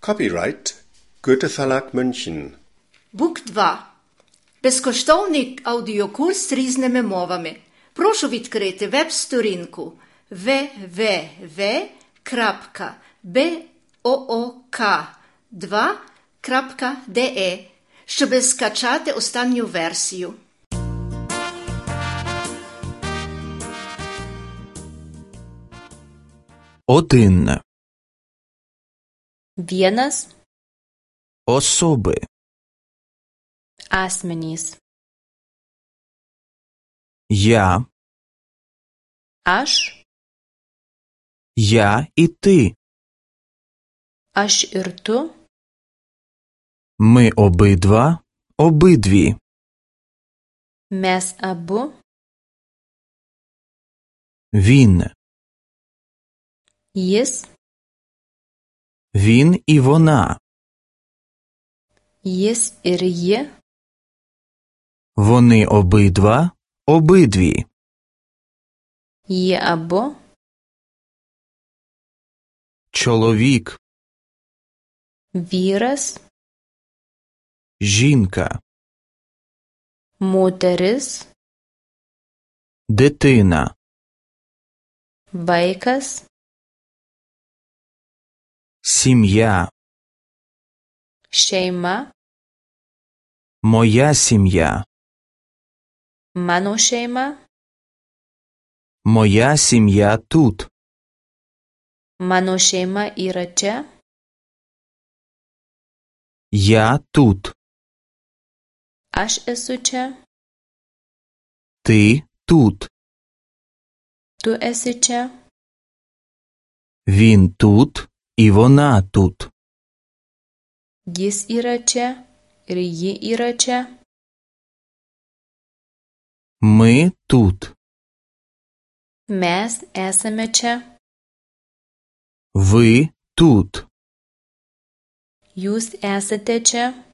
Copyright Goethe Verlag München. Бук 2. Безкоштовний аудіокурс різними мовами. Прошу відкрити веб-сторінку www.book2.de, щоб скачати останню версію. Один. Vienas Особи. asmenys. Я. Aš, Я і ти. aš ir tu, Ми обидва, обидві. mes abu, Він. jis, Він і вона. jis ir ji, Вони обидва, обидві. jie abu, Чоловік. vyras, Жінка. moteris, Дитина. vaikas, Сім'я. šeima, Моя сім'я. mano šeima, Моя сім'я тут. mano šeima yra čia, Я тут. aš esu čia, Ти тут. tu esi čia, Він тут і вона тут. jis yra čia ir ji yra čia, Ми тут. mes esame čia, Ви тут. jūs esate čia,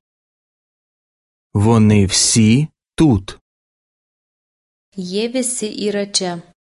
Вони всі тут. jie visi yra čia.